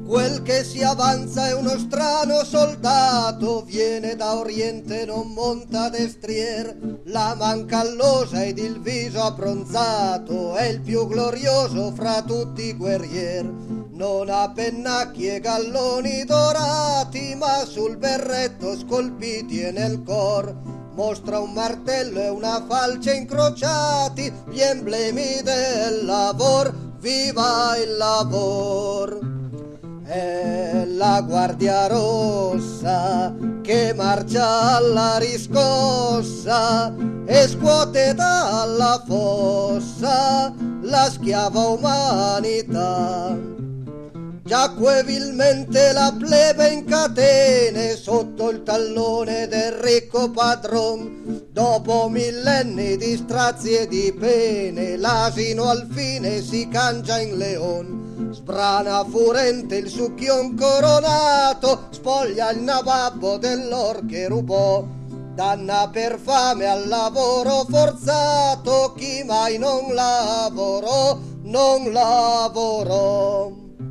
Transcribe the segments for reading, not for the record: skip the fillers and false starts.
Quel che si avanza è uno strano soldato, viene da Oriente, non monta destrier, la man callosa ed il viso abbronzato, è il più glorioso fra tutti i guerrier. Non ha pennacchi e galloni dorati, ma sul berretto scolpiti e nel cor mostra un martello e una falce incrociati, gli emblemi del lavor, viva il lavor! È la Guardia Rossa che marcia alla riscossa e scuote dalla fossa la schiava umanità. Giacque vilmente la plebe in catene sotto il tallone del ricco padron, dopo millenni di strazi e di pene l'asino al fine si cangia in leon. Sbrana furente il succhion coronato, spoglia il nababbo dell'or che rubò, danna per fame al lavoro forzato chi mai non lavorò, non lavorò.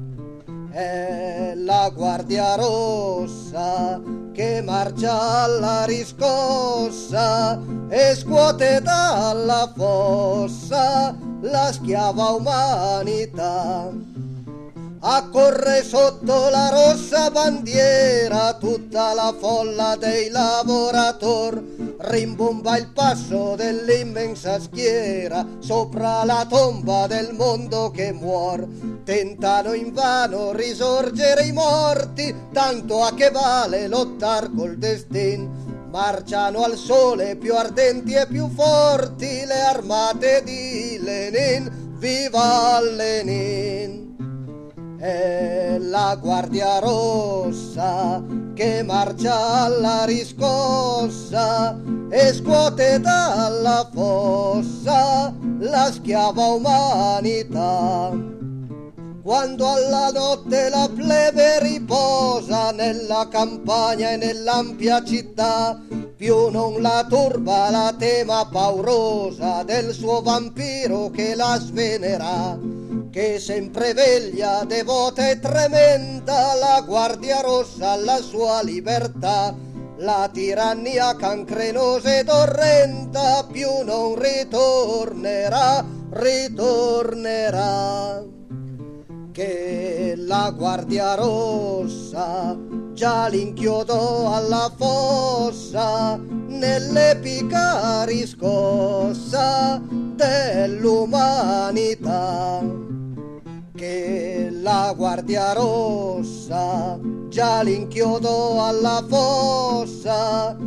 È la Guardia Rossa che marcia alla riscossa e scuote dalla fossa la schiava umanità. Accorre sotto la rossa bandiera tutta la folla dei lavoratori, rimbomba il passo dell'immensa schiera sopra la tomba del mondo che muor. Tentano invano risorgere i morti, tanto a che vale lottar col destin. Marciano al sole più ardenti e più forti le armate di Lenin, viva Lenin! È la Guardia Rossa che marcia alla riscossa e scuote dalla fossa la schiava umanità. Quando alla notte la plebe riposa nella campagna e nell'ampia città, più non la turba la tema paurosa del suo vampiro che la svenerà, che sempre veglia, devota e tremenda, la Guardia Rossa alla sua libertà. La tirannia cancrenosa ed orrenda più non ritornerà, ritornerà. Che la Guardia Rossa già l'inchiodò alla fossa nell'epica riscossa dell'umanità. Che la Guardia Rossa già l'inchiodò alla fossa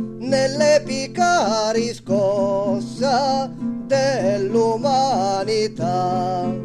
nell'epica riscossa dell'umanità.